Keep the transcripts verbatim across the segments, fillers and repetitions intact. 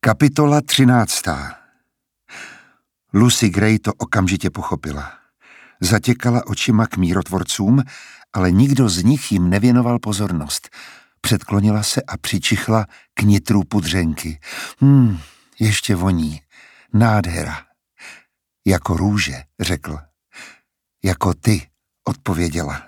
Kapitola třináctá. Lucy Gray to okamžitě pochopila. Zatěkala očima k mírotvorcům, ale nikdo z nich jim nevěnoval pozornost. Předklonila se a přičichla k nitru pudřenky. Hmm, ještě voní. Nádhera. Jako růže, řekl. Jako ty, odpověděla.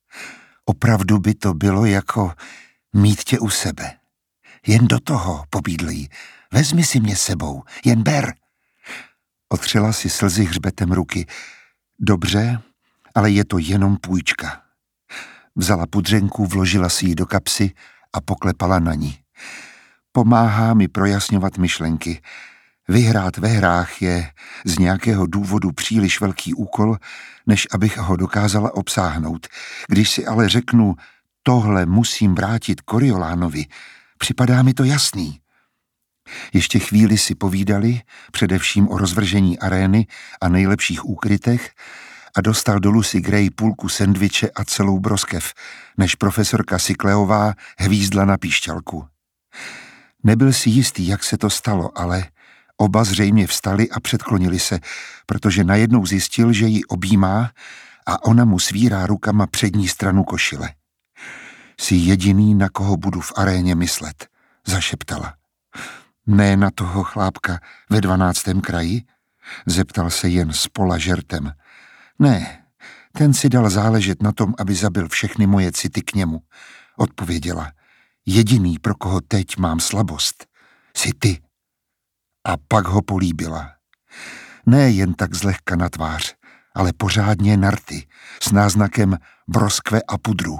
Opravdu by to bylo jako mít tě u sebe. Jen do toho, pobídl jí. Vezmi si mě sebou, jen ber. Otřela si slzy hřbetem ruky. Dobře, ale je to jenom půjčka. Vzala pudřenku, vložila si ji do kapsy a poklepala na ní. Pomáhá mi projasňovat myšlenky. Vyhrát ve hrách je z nějakého důvodu příliš velký úkol, než abych ho dokázala obsáhnout. Když si ale řeknu, tohle musím vrátit Coriolánovi, připadá mi to jasný. Ještě chvíli si povídali, především o rozvržení arény a nejlepších úkrytech, a dostal do Lucy Gray půlku sendviče a celou broskev, než profesorka Sikleová hvízdla na píšťalku. Nebyl si jistý, jak se to stalo, ale oba zřejmě vstali a předklonili se, protože najednou zjistil, že ji objímá a ona mu svírá rukama přední stranu košile. Jsi jediný, na koho budu v aréně myslet, zašeptala. Ne na toho chlápka ve dvanáctém kraji? Zeptal se jen s pola žertem. Ne, ten si dal záležet na tom, aby zabil všechny moje city k němu, odpověděla. Jediný, pro koho teď mám slabost, jsi ty. A pak ho políbila. Ne jen tak zlehka na tvář, ale pořádně na rty, s náznakem broskve a pudru.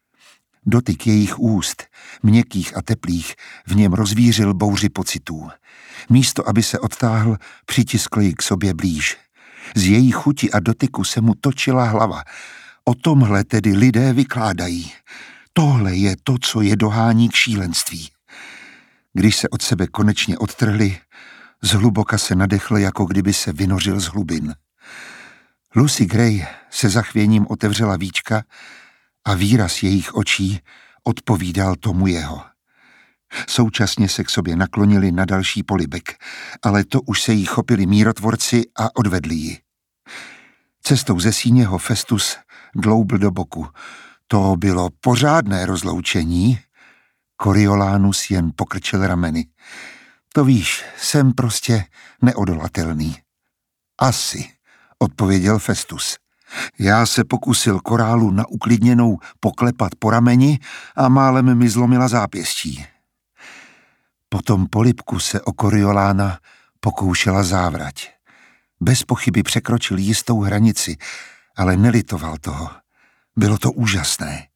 Dotyk jejich úst, měkkých a teplých, v něm rozvířil bouři pocitů. Místo, aby se odtáhl, přitiskl ji k sobě blíž. Z její chuti a dotyku se mu točila hlava. O tomhle tedy lidé vykládají. Tohle je to, co je dohání k šílenství. Když se od sebe konečně odtrhli, zhluboka se nadechl, jako kdyby se vynořil z hlubin. Lucy Gray se zachvěním otevřela víčka a výraz jejich očí odpovídal tomu jeho. Současně se k sobě naklonili na další polibek, ale to už se jí chopili mírotvorci a odvedli ji. Cestou ze síně ho Festus dloubl do boku. To bylo pořádné rozloučení. Coriolanus jen pokrčil rameny. To víš, jsem prostě neodolatelný. Asi, odpověděl Festus. Já se pokusil korálu na uklidněnou poklepat po rameni a málem mi zlomila zápěstí. Potom polibku se o Coriolána pokoušela závrať. Bez pochyby překročil jistou hranici, ale nelitoval toho. Bylo to úžasné.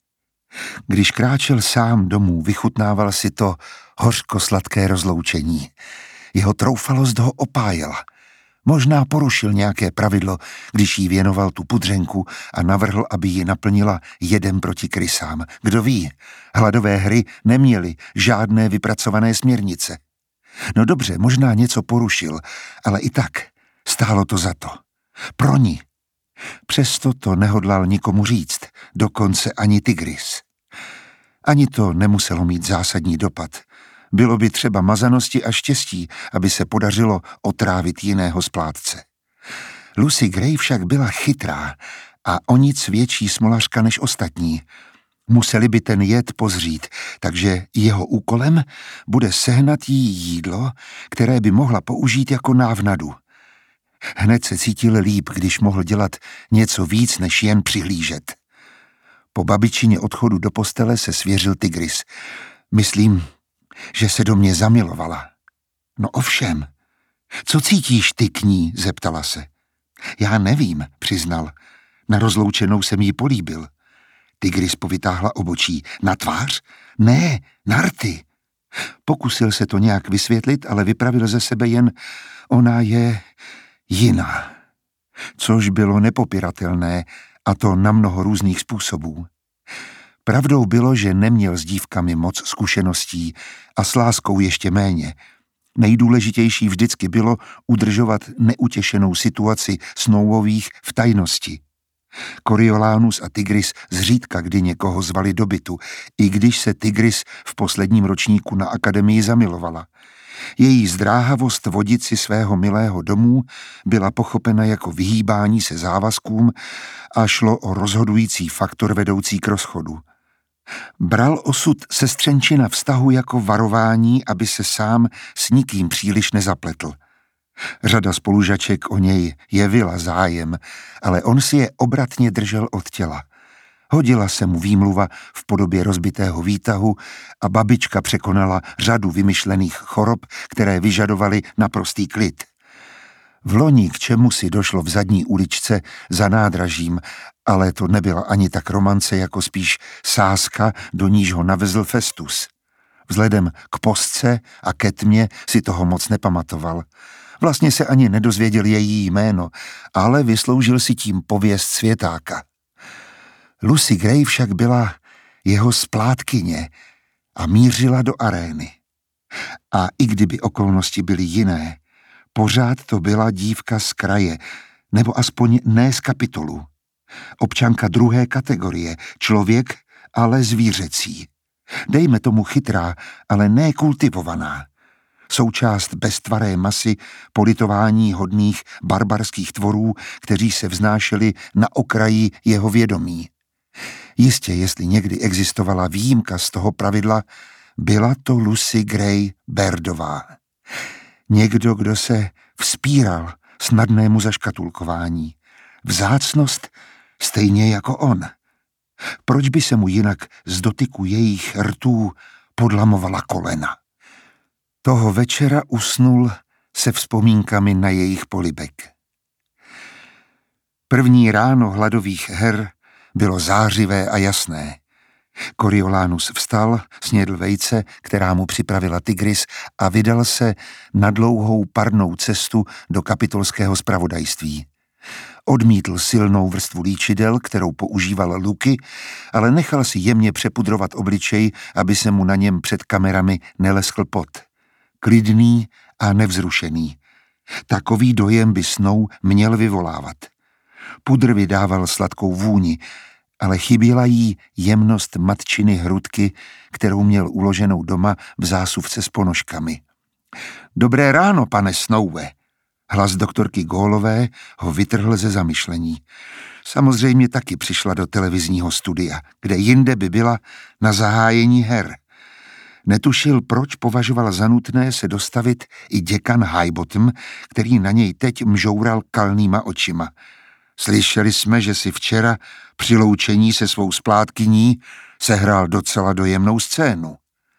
Když kráčel sám domů, vychutnával si to hořko-sladké rozloučení. Jeho troufalost ho opájela. Možná porušil nějaké pravidlo, když jí věnoval tu pudřenku a navrhl, aby ji naplnila jedem proti krysám. Kdo ví, hladové hry neměly žádné vypracované směrnice. No dobře, možná něco porušil, ale i tak stálo to za to. Pro ní. Přesto to nehodlal nikomu říct, dokonce ani Tigris. Ani to nemuselo mít zásadní dopad. Bylo by třeba mazanosti a štěstí, aby se podařilo otrávit jiného splátce. Lucy Gray však byla chytrá a o nic větší smolařka než ostatní. Museli by ten jed pozřít, takže jeho úkolem bude sehnat jí jídlo, které by mohla použít jako návnadu. Hned se cítil líp, když mohl dělat něco víc, než jen přihlížet. Po babičině odchodu do postele se svěřil Tigris. Myslím, že se do mě zamilovala. No ovšem. Co cítíš ty k ní, zeptala se. Já nevím, přiznal. Na rozloučenou jsem jí políbil. Tigris povytáhla obočí. Na tvář? Ne, na rty. Pokusil se to nějak vysvětlit, ale vypravil ze sebe jen ona je jiná. Což bylo nepopiratelné, a to na mnoho různých způsobů. Pravdou bylo, že neměl s dívkami moc zkušeností a s láskou ještě méně. Nejdůležitější vždycky bylo udržovat neutěšenou situaci Snowových v tajnosti. Coriolanus a Tigris zřídka kdy někoho zvali do bytu, i když se Tigris v posledním ročníku na akademii zamilovala. Její zdráhavost vodit si svého milého domů byla pochopena jako vyhýbání se závazkům a šlo o rozhodující faktor vedoucí k rozchodu. Bral osud sestřenčina vztahu jako varování, aby se sám s nikým příliš nezapletl. Řada spolužaček o něj jevila zájem, ale on si je obratně držel od těla. Hodila se mu výmluva v podobě rozbitého výtahu a babička překonala řadu vymyšlených chorob, které vyžadovaly naprostý klid. V loni k čemu si došlo v zadní uličce za nádražím, ale to nebyla ani tak romance, jako spíš sázka, do níž ho navezl Festus. Vzhledem k postce a ke tmě si toho moc nepamatoval. Vlastně se ani nedozvěděl její jméno, ale vysloužil si tím pověst světáka. Lucy Gray však byla jeho splátkyně a mířila do arény. A i kdyby okolnosti byly jiné, pořád to byla dívka z kraje, nebo aspoň ne z Kapitolu. Občanka druhé kategorie, člověk, ale zvířecí. Dejme tomu chytrá, ale ne kultivovaná. Součást beztvaré masy politování hodných barbarských tvorů, kteří se vznášeli na okraji jeho vědomí. Jistě, jestli někdy existovala výjimka z toho pravidla, byla to Lucy Gray Bairdová. Někdo, kdo se vzpíral snadnému zaškatulkování. Vzácnost stejně jako on. Proč by se mu jinak z dotyku jejich rtů podlamovala kolena? Toho večera usnul se vzpomínkami na jejich polibek. První ráno hladových her bylo zářivé a jasné. Coriolanus vstal, snědl vejce, která mu připravila Tigris, a vydal se na dlouhou parnou cestu do kapitolského zpravodajství. Odmítl silnou vrstvu líčidel, kterou používal Luky, ale nechal si jemně přepudrovat obličej, aby se mu na něm před kamerami neleskl pot. Klidný a nevzrušený. Takový dojem by Snow měl vyvolávat. Pudr vydával sladkou vůni, ale chyběla jí jemnost matčiny hrudky, kterou měl uloženou doma v zásuvce s ponožkami. Dobré ráno, pane Snowe. Hlas doktorky Gallové ho vytrhl ze zamyšlení. Samozřejmě taky přišla do televizního studia, kde jinde by byla na zahájení her. Netušil, proč považoval za nutné se dostavit i děkan Highbottom, který na něj teď mžoural kalnýma očima. Slyšeli jsme, že si včera při loučení se svou splátkyní sehrál docela dojemnou scénu.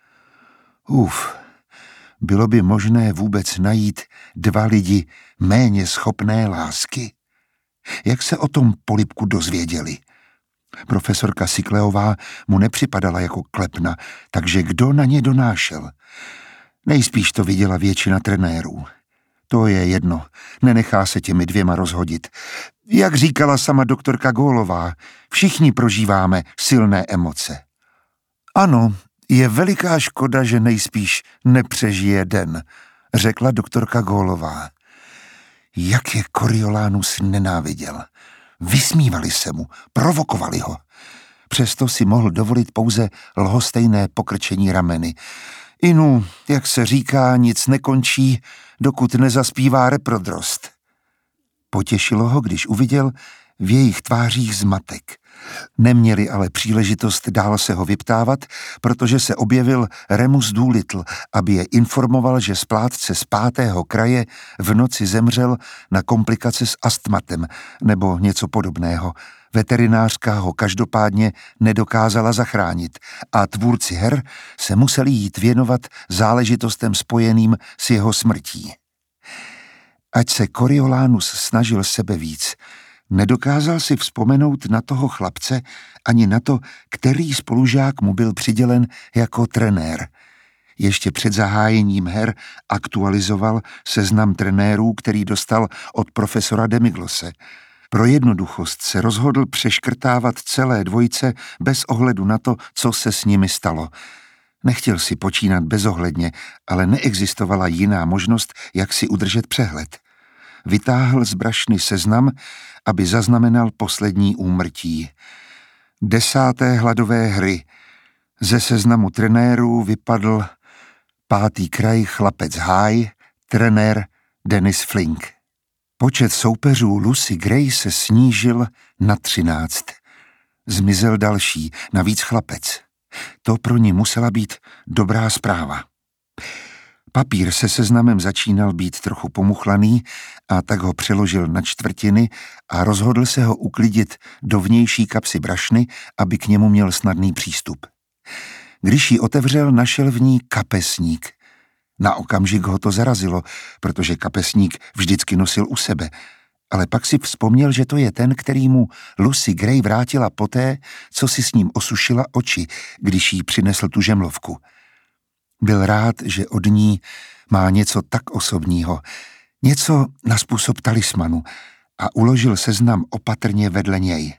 Uf, bylo by možné vůbec najít dva lidi méně schopné lásky? Jak se o tom polibku dozvěděli? Profesorka Sikleová mu nepřipadala jako klepna, takže kdo na ně donášel? Nejspíš to viděla většina trenérů. To je jedno, nenechá se těmi dvěma rozhodit. Jak říkala sama doktorka Gallová, všichni prožíváme silné emoce. Ano, je veliká škoda, že nejspíš nepřežije den, řekla doktorka Gallová. Jak je Coriolanus nenáviděl. Vysmívali se mu, provokovali ho. Přesto si mohl dovolit pouze lhostejné pokrčení rameny. Inu, jak se říká, nic nekončí, dokud nezaspívá reprodrost. Potěšilo ho, když uviděl v jejich tvářích zmatek. Neměli ale příležitost dál se ho vyptávat, protože se objevil Remus Doolittle, aby je informoval, že splátce z pátého kraje v noci zemřel na komplikace s astmatem nebo něco podobného. Veterinářka ho každopádně nedokázala zachránit a tvůrci her se museli jít věnovat záležitostem spojeným s jeho smrtí. Ať se Coriolanus snažil sebe víc, nedokázal si vzpomenout na toho chlapce ani na to, který spolužák mu byl přidělen jako trenér. Ještě před zahájením her aktualizoval seznam trenérů, který dostal od profesora Demiglose. Pro jednoduchost se rozhodl přeškrtávat celé dvojice bez ohledu na to, co se s nimi stalo. Nechtěl si počínat bezohledně, ale neexistovala jiná možnost, jak si udržet přehled. Vytáhl z brašny seznam, aby zaznamenal poslední úmrtí. Desáté hladové hry. Ze seznamu trenérů vypadl Pátý kraj, chlapec Háj, trenér Dennis Flink. Počet soupeřů Lucy Gray se snížil na třináct. Zmizel další, navíc chlapec. To pro ní musela být dobrá zpráva. Papír se seznamem začínal být trochu pomuchlaný a tak ho přeložil na čtvrtiny a rozhodl se ho uklidit do vnější kapsy brašny, aby k němu měl snadný přístup. Když ji otevřel, našel v ní kapesník. Na okamžik ho to zarazilo, protože kapesník vždycky nosil u sebe, ale pak si vzpomněl, že to je ten, který mu Lucy Gray vrátila poté, co si s ním osušila oči, když jí přinesl tu žemlovku. Byl rád, že od ní má něco tak osobního, něco na způsob talismanu, a uložil seznam opatrně vedle něj.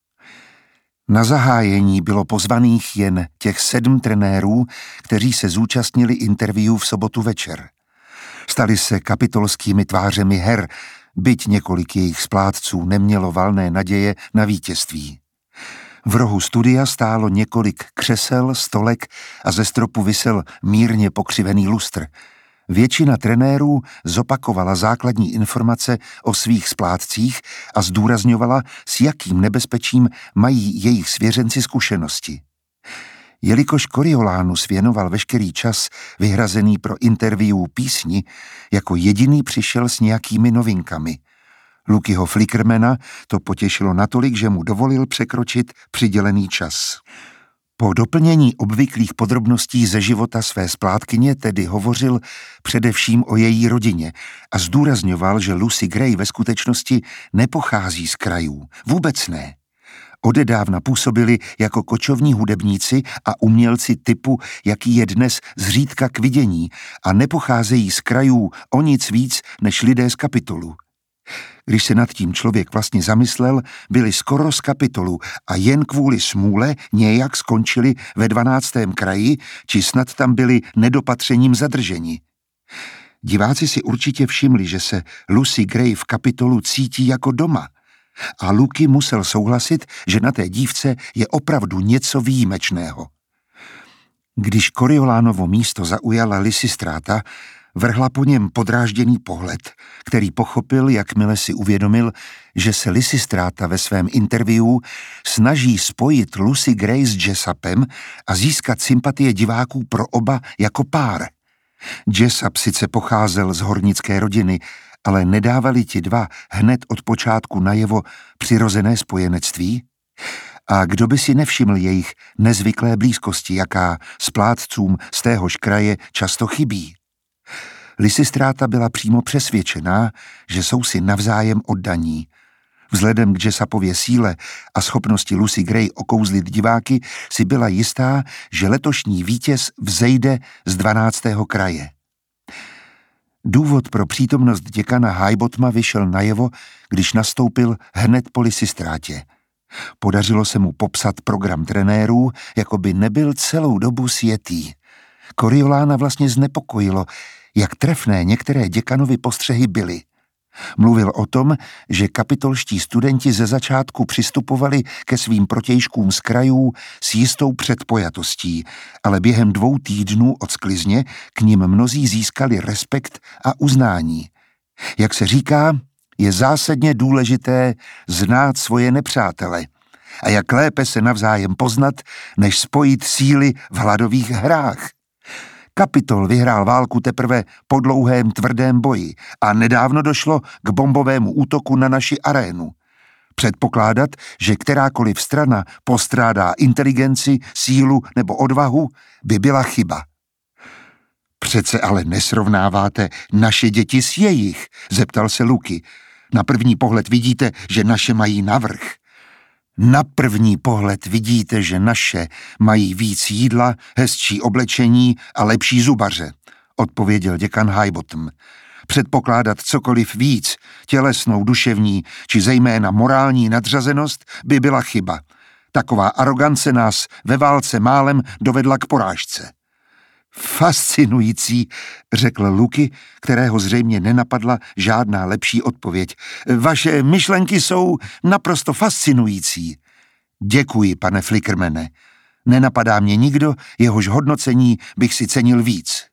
Na zahájení bylo pozvaných jen těch sedm trenérů, kteří se zúčastnili interview v sobotu večer. Stali se kapitolskými tvářemi her, byť několik jejich splátců nemělo valné naděje na vítězství. V rohu studia stálo několik křesel, stolek a ze stropu visel mírně pokřivený lustr. Většina trenérů zopakovala základní informace o svých splátcích a zdůrazňovala, s jakým nebezpečím mají jejich svěřenci zkušenosti. Jelikož Coriolanus věnoval veškerý čas vyhrazený pro interview písni, jako jediný přišel s nějakými novinkami. Luckyho Flickermana to potěšilo natolik, že mu dovolil překročit přidělený čas. Po doplnění obvyklých podrobností ze života své splátkyně tedy hovořil především o její rodině a zdůrazňoval, že Lucy Gray ve skutečnosti nepochází z krajů, vůbec ne. Odedávna působili jako kočovní hudebníci a umělci typu, jaký je dnes zřídka k vidění, a nepocházejí z krajů o nic víc než lidé z Kapitolu. Když se nad tím člověk vlastně zamyslel, byli skoro z Kapitolu a jen kvůli smůle nějak skončili ve dvanáctém kraji, či snad tam byli nedopatřením zadrženi. Diváci si určitě všimli, že se Lucy Gray v Kapitolu cítí jako doma. A Lucky musel souhlasit, že na té dívce je opravdu něco výjimečného. Když Coriolánovo místo zaujala Lysistráta, vrhla po něm podrážděný pohled, který pochopil, jakmile si uvědomil, že se Lysistráta ve svém interview snaží spojit Lucy Gray s Jessupem a získat sympatie diváků pro oba jako pár. Jessup sice pocházel z hornické rodiny, ale nedávali ti dva hned od počátku najevo přirozené spojenectví? A kdo by si nevšiml jejich nezvyklé blízkosti, jaká splátcům z téhož kraje často chybí? Lysistráta byla přímo přesvědčená, že jsou si navzájem oddaní. Vzhledem k Jessupově síle a schopnosti Lucy Gray okouzlit diváky si byla jistá, že letošní vítěz vzejde z dvanáctého kraje. Důvod pro přítomnost děkana Highbotoma vyšel najevo, když nastoupil hned po Lysistrátě. Podařilo se mu popsat program trenérů, jako by nebyl celou dobu sjetý. Coriolána vlastně znepokojilo, jak trefné některé děkanovy postřehy byly. Mluvil o tom, že kapitolští studenti ze začátku přistupovali ke svým protějškům z krajů s jistou předpojatostí, ale během dvou týdnů od sklizně k nim mnozí získali respekt a uznání. Jak se říká, je zásadně důležité znát svoje nepřátele a jak lépe se navzájem poznat, než spojit síly v hladových hrách. Kapitol vyhrál válku teprve po dlouhém tvrdém boji a nedávno došlo k bombovému útoku na naši arénu. Předpokládat, že kterákoliv strana postrádá inteligenci, sílu nebo odvahu, by byla chyba. Přece ale nesrovnáváte naše děti s jejich, zeptal se Lucky. Na první pohled vidíte, že naše mají navrch. Na první pohled vidíte, že naše mají víc jídla, hezčí oblečení a lepší zubaře, odpověděl děkan Highbottom. Předpokládat cokoliv víc, tělesnou, duševní či zejména morální nadřazenost by byla chyba. Taková arogance nás ve válce málem dovedla k porážce. Fascinující, řekl Lucky, kterého zřejmě nenapadla žádná lepší odpověď. Vaše myšlenky jsou naprosto fascinující. Děkuji, pane Flickermane. Nenapadá mě nikdo, jehož hodnocení bych si cenil víc.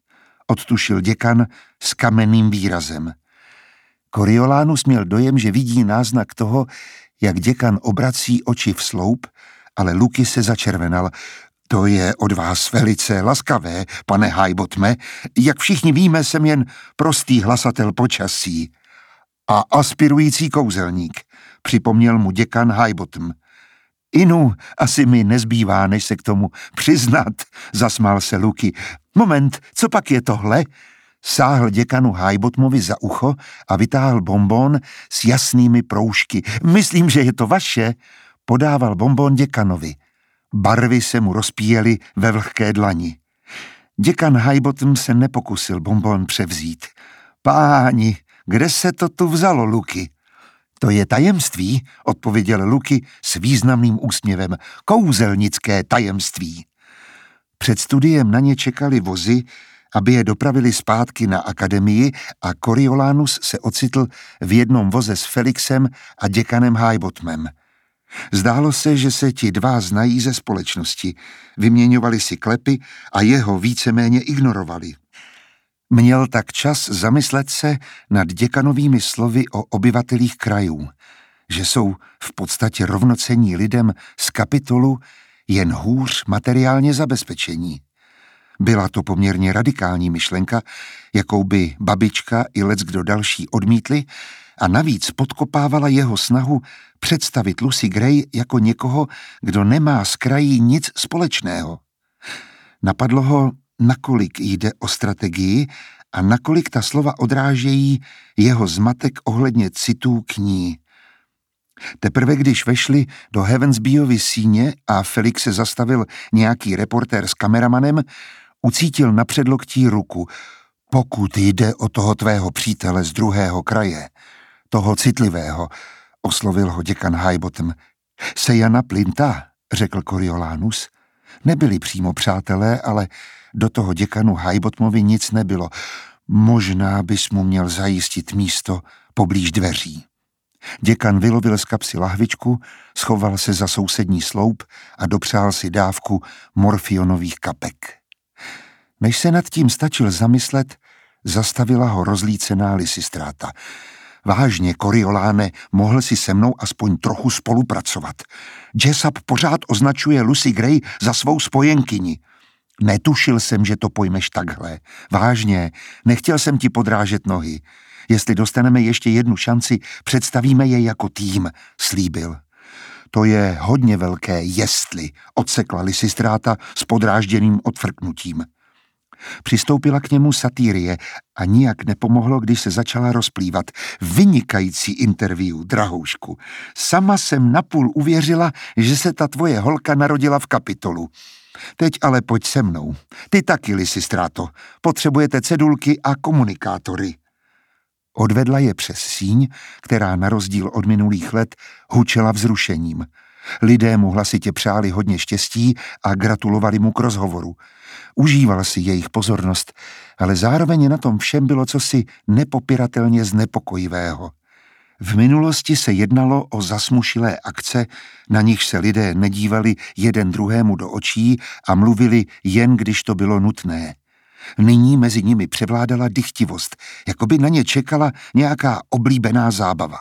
odtušil děkan s kamenným výrazem. Coriolanus měl dojem, že vidí náznak toho, jak děkan obrací oči v sloup, ale Luky se začervenal. To je od vás velice laskavé, pane Highbotme. Jak všichni víme, jsem jen prostý hlasatel počasí. A aspirující kouzelník, připomněl mu děkan Highbottom. Inu, asi mi nezbývá, než se k tomu přiznat, zasmál se Luky. Moment, co pak je tohle? Sáhl děkanu Highbottomovi za ucho a vytáhl bonbon s jasnými proužky. Myslím, že je to vaše, podával bonbon děkanovi. Barvy se mu rozpíjely ve vlhké dlani. Děkan Highbottom se nepokusil bonbon převzít. Páni, kde se to tu vzalo, Luky? To je tajemství, odpověděl Luky s významným úsměvem. Kouzelnické tajemství. Před studiem na ně čekali vozy, aby je dopravili zpátky na akademii a Coriolanus se ocitl v jednom voze s Felixem a děkanem Highbottomem. Zdálo se, že se ti dva znají ze společnosti, vyměňovali si klepy a jeho víceméně ignorovali. Měl tak čas zamyslet se nad děkanovými slovy o obyvatelích krajů, že jsou v podstatě rovnocenní lidem z kapitolu, jen hůř materiálně zabezpečení. Byla to poměrně radikální myšlenka, jakou by babička i leckdo další odmítli, a navíc podkopávala jeho snahu představit Lucy Gray jako někoho, kdo nemá s krají nic společného. Napadlo ho, nakolik jde o strategii a nakolik ta slova odrážejí jeho zmatek ohledně citů k ní. Teprve když vešli do Heavensbyovy síně a Felix se zastavil nějaký reportér s kameramanem, ucítil na předloktí ruku. Pokud jde o toho tvého přítele z druhého kraje, toho citlivého, oslovil ho děkan Highbottom. Sejana Plinta, řekl Coriolanus. Nebyli přímo přátelé, ale do toho děkanu Highbottomovi nic nebylo. Možná bys mu měl zajistit místo poblíž dveří. Děkan vylovil z kapsy lahvičku, schoval se za sousední sloup a dopřál si dávku morfionových kapek. Než se nad tím stačil zamyslet, zastavila ho rozlícená Lisistráta. Vážně, Corioláne, mohl si se mnou aspoň trochu spolupracovat. Jessup pořád označuje Lucy Gray za svou spojenkyni. Netušil jsem, že to pojmeš takhle. Vážně, nechtěl jsem ti podrážet nohy. Jestli dostaneme ještě jednu šanci, představíme je jako tým, slíbil. To je hodně velké jestli, odsekla Lisistráta s podrážděným odfrknutím. Přistoupila k němu Satyrie a nijak nepomohlo, když se začala rozplývat. Vynikající interview, drahoušku. Sama jsem napůl uvěřila, že se ta tvoje holka narodila v kapitolu. Teď ale pojď se mnou. Ty taky, Lisistráto. Potřebujete cedulky a komunikátory. Odvedla je přes síň, která na rozdíl od minulých let hučela vzrušením. Lidé mu hlasitě přáli hodně štěstí a gratulovali mu k rozhovoru. Užíval si jejich pozornost, ale zároveň na tom všem bylo cosi nepopiratelně znepokojivého. V minulosti se jednalo o zasmušilé akce, na nichž se lidé nedívali jeden druhému do očí a mluvili jen, když to bylo nutné. Nyní mezi nimi převládala dychtivost, jako by na ně čekala nějaká oblíbená zábava.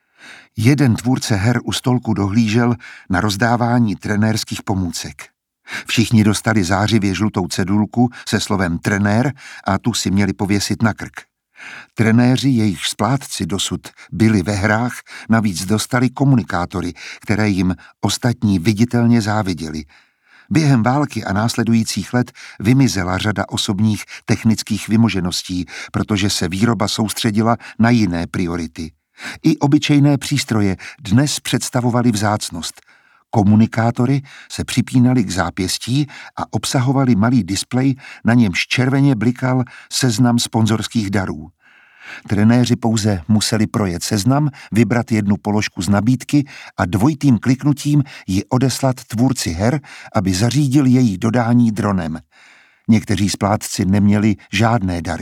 Jeden tvůrce her u stolku dohlížel na rozdávání trenérských pomůcek. Všichni dostali zářivě žlutou cedulku se slovem trenér a tu si měli pověsit na krk. Trenéři, jejichž splátci dosud byli ve hrách, navíc dostali komunikátory, které jim ostatní viditelně záviděli. Během války a následujících let vymizela řada osobních technických vymožeností, protože se výroba soustředila na jiné priority. I obyčejné přístroje dnes představovaly vzácnost. Komunikátory se připínaly k zápěstí a obsahovaly malý displej, na němž červeně blikal seznam sponzorských darů. Trenéři pouze museli projet seznam, vybrat jednu položku z nabídky a dvojitým kliknutím ji odeslat tvůrci her, aby zařídil její dodání dronem. Někteří splátci neměli žádné dary.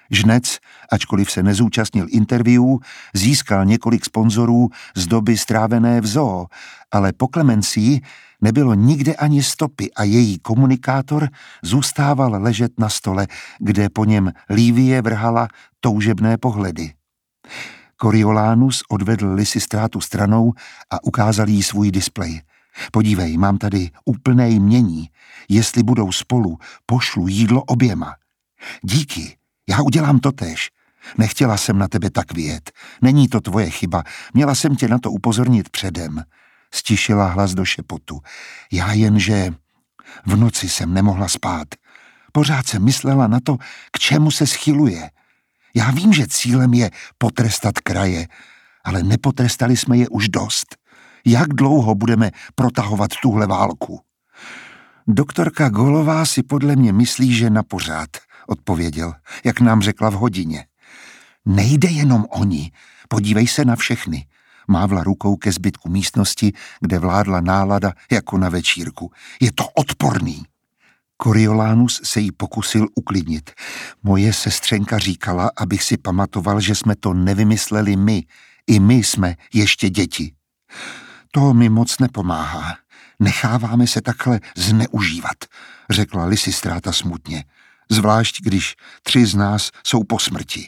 Žnec, ačkoliv se nezúčastnil interview, získal několik sponzorů z doby strávené v zoo, ale po Clemencii nebylo nikde ani stopy a její komunikátor zůstával ležet na stole, kde po něm Livie vrhala toužebné pohledy. Coriolanus odvedl Lysistrátu stranou a ukázal jí svůj displej. Podívej, mám tady úplné jmění. Jestli budou spolu, pošlu jídlo oběma. Díky, já udělám totéž. Nechtěla jsem na tebe tak vyjet. Není to tvoje chyba, měla jsem tě na to upozornit předem. Stišila hlas do šepotu. Já jenže v noci jsem nemohla spát. Pořád jsem myslela na to, k čemu se schyluje. Já vím, že cílem je potrestat kraje, ale nepotrestali jsme je už dost. Jak dlouho budeme protahovat tuhle válku? Doktorka Golová si podle mě myslí, že na pořád, odpověděl, jak nám řekla v hodině. Nejde jenom o ní, podívej se na všechny. Mávla rukou ke zbytku místnosti, kde vládla nálada jako na večírku. Je to odporný. Coriolanus se jí pokusil uklidnit. Moje sestřenka říkala, abych si pamatoval, že jsme to nevymysleli my. I my jsme ještě děti. To mi moc nepomáhá. Necháváme se takhle zneužívat, řekla Lysistráta smutně. Zvlášť, když tři z nás jsou po smrti.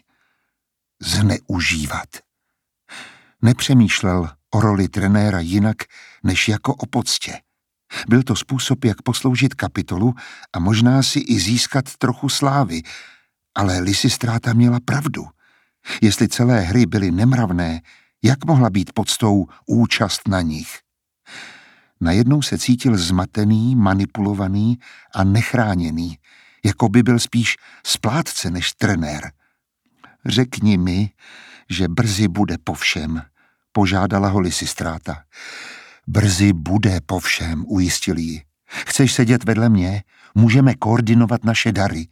Zneužívat. Nepřemýšlel o roli trenéra jinak, než jako o poctě. Byl to způsob, jak posloužit kapitolu a možná si i získat trochu slávy, ale Lysistráta měla pravdu. Jestli celé hry byly nemravné, jak mohla být poctou účast na nich? Najednou se cítil zmatený, manipulovaný a nechráněný, jako by byl spíš splátce než trenér. Řekni mi, že brzy bude po všem, požádala ho Lysistráta. Brzy bude po všem, ujistil jí. Chceš sedět vedle mě? Můžeme koordinovat naše dary.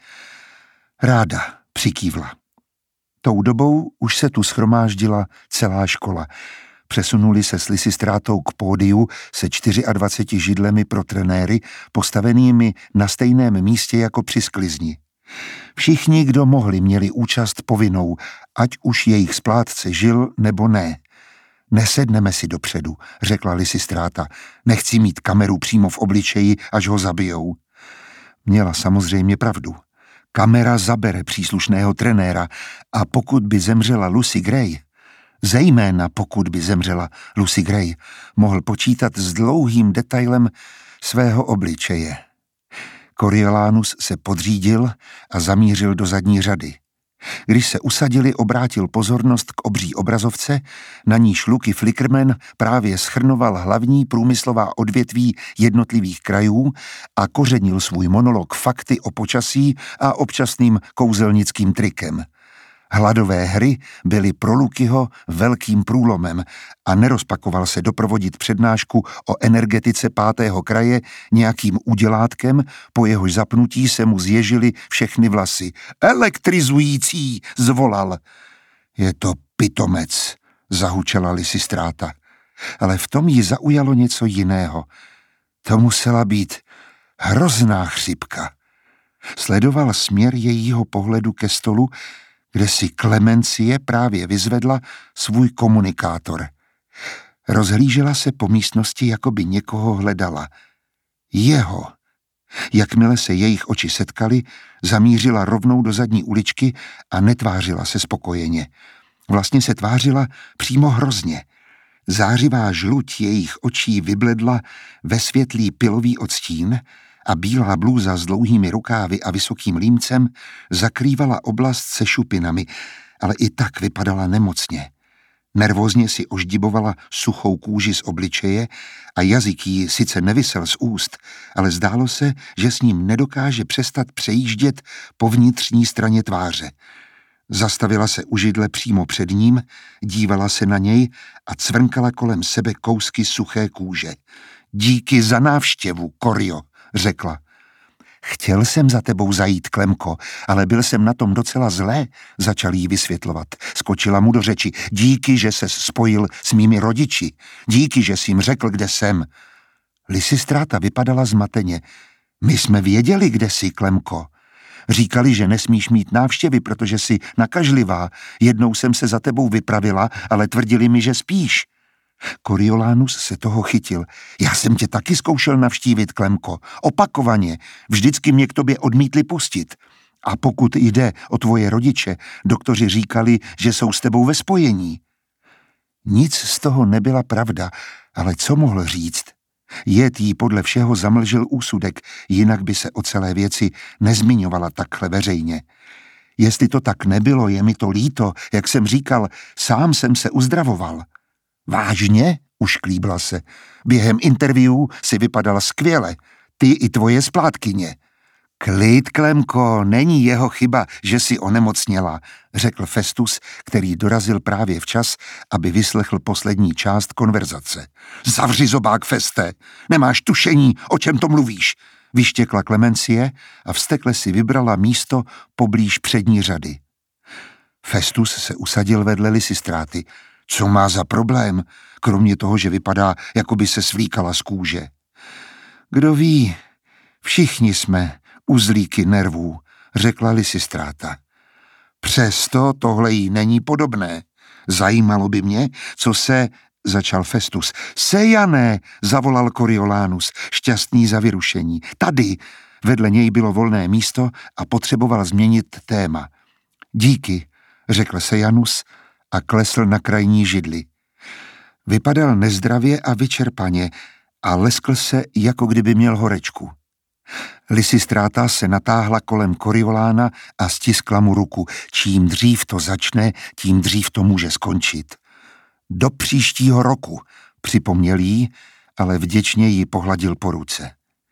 Ráda, přikývla. Tou dobou už se tu shromáždila celá škola. Přesunuli se s Lysistrátou k pódiu se dvaceti čtyřmi židlemi pro trenéry, postavenými na stejném místě jako při sklizni. Všichni, kdo mohli, měli účast povinnou, ať už jejich splátce žil nebo ne. Nesedneme si dopředu, řekla Lysistráta. Nechci mít kameru přímo v obličeji, až ho zabijou. Měla samozřejmě pravdu. Kamera zabere příslušného trenéra a pokud by zemřela Lucy Gray, zejména pokud by zemřela Lucy Gray, mohl počítat s dlouhým detailem svého obličeje. Coriolanus se podřídil a zamířil do zadní řady. Když se usadili, obrátil pozornost k obří obrazovce, na níž Luky Flickerman právě schrnoval hlavní průmyslová odvětví jednotlivých krajů a kořenil svůj monolog fakty o počasí a občasným kouzelnickým trikem. Hladové hry byly pro Lukyho velkým průlomem a nerozpakoval se doprovodit přednášku o energetice pátého kraje nějakým udělátkem, po jehož zapnutí se mu zježily všechny vlasy. Elektrizující, zvolal. Je to pitomec, zahučela Lysistráta. Ale v tom ji zaujalo něco jiného. To musela být hrozná chřipka. Sledoval směr jejího pohledu ke stolu, kde si Clemencie právě vyzvedla svůj komunikátor. Rozhlížela se po místnosti, jako by někoho hledala. Jeho. Jakmile se jejich oči setkaly, zamířila rovnou do zadní uličky a netvářila se spokojeně. Vlastně se tvářila přímo hrozně. Zářivá žluť jejich očí vybledla ve světlý pilový odstín a bílá blůza s dlouhými rukávy a vysokým límcem zakrývala oblast se šupinami, ale i tak vypadala nemocně. Nervózně si oždibovala suchou kůži z obličeje a jazyk jí sice nevisel z úst, ale zdálo se, že s ním nedokáže přestat přejíždět po vnitřní straně tváře. Zastavila se u židle přímo před ním, dívala se na něj a cvrnkala kolem sebe kousky suché kůže. Díky za návštěvu, Corio, řekla. Chtěl jsem za tebou zajít, Klemko, ale byl jsem na tom docela zlé, začal jí vysvětlovat. Skočila mu do řeči. Díky, že ses spojil s mými rodiči. Díky, že jsi jim řekl, kde jsem. Lysistráta vypadala zmateně. My jsme věděli, kde jsi, Klemko. Říkali, že nesmíš mít návštěvy, protože jsi nakažlivá. Jednou jsem se za tebou vypravila, ale tvrdili mi, že spíš. Coriolanus se toho chytil. Já jsem tě taky zkoušel navštívit, Klemko. Opakovaně. Vždycky mě k tobě odmítli pustit. A pokud jde o tvoje rodiče, doktoři říkali, že jsou s tebou ve spojení. Nic z toho nebyla pravda, ale co mohl říct? Jed jí podle všeho zamlžil úsudek, jinak by se o celé věci nezmiňovala takhle veřejně. Jestli to tak nebylo, je mi to líto, jak jsem říkal, sám jsem se uzdravoval. Vážně? Ušklíbla se. Během interview si vypadala skvěle. Ty i tvoje splátkyně. Klid, Klemko, není jeho chyba, že si onemocněla, řekl Festus, který dorazil právě včas, aby vyslechl poslední část konverzace. Zavři zobák, Feste, nemáš tušení, o čem to mluvíš, vyštěkla Klemencie a vztekle si vybrala místo poblíž přední řady. Festus se usadil vedle Lisistráty. Co má za problém, kromě toho, že vypadá, jako by se svlíkala z kůže? Kdo ví, všichni jsme uzlíky nervů, řekla Lisistráta. Přesto tohle jí není podobné. Zajímalo by mě, co se, začal Festus. Sejané, zavolal Coriolanus, šťastný za vyrušení. Tady, vedle něj bylo volné místo a potřeboval změnit téma. Díky, řekl Sejanus a klesl na krajní židli. Vypadal nezdravě a vyčerpaně a leskl se, jako kdyby měl horečku. Lisistráta se natáhla kolem Coriolána a stiskla mu ruku. Čím dřív to začne, tím dřív to může skončit. Do příštího roku, připomněl jí, ale vděčně ji pohladil po ruce.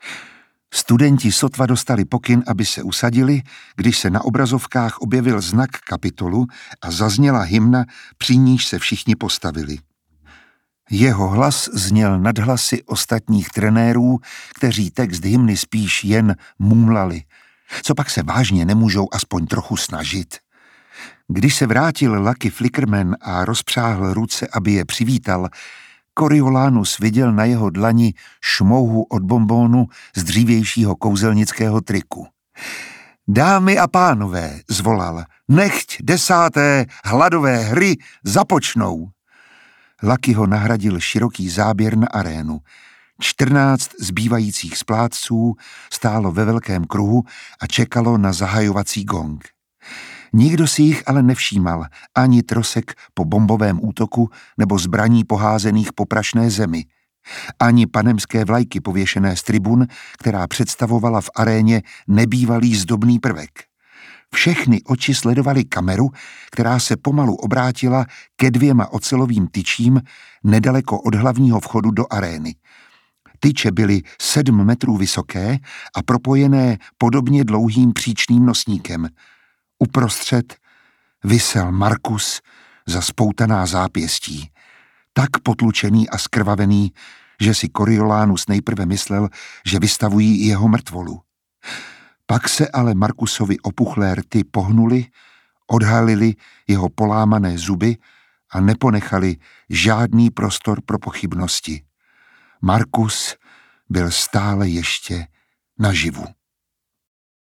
Studenti sotva dostali pokyn, aby se usadili, když se na obrazovkách objevil znak kapitolu a zazněla hymna, při níž se všichni postavili. Jeho hlas zněl nad hlasy ostatních trenérů, kteří text hymny spíš jen mumlali. Co pak se vážně nemůžou aspoň trochu snažit? Když se vrátil Lucky Flickerman a rozpřáhl ruce, aby je přivítal, Coriolanus viděl na jeho dlani šmouhu od bonbónu z dřívějšího kouzelnického triku. Dámy a pánové, zvolal, nechť desáté hladové hry započnou. Lucky ho nahradil široký záběr na arénu. Čtrnáct zbývajících splátců stálo ve velkém kruhu a čekalo na zahajovací gong. Nikdo si jich ale nevšímal, ani trosek po bombovém útoku nebo zbraní poházených po prašné zemi, ani panemské vlajky pověšené z tribun, která představovala v aréně nebývalý zdobný prvek. Všechny oči sledovaly kameru, která se pomalu obrátila ke dvěma ocelovým tyčím nedaleko od hlavního vchodu do arény. Tyče byly sedm metrů vysoké a propojené podobně dlouhým příčným nosníkem. Uprostřed visel Markus za spoutaná zápěstí, tak potlučený a skrvavený, že si Coriolanus nejprve myslel, že vystavují jeho mrtvolu. Pak se ale Markusovi opuchlé rty pohnuly, odhalili jeho polámané zuby a neponechali žádný prostor pro pochybnosti. Markus byl stále ještě naživu.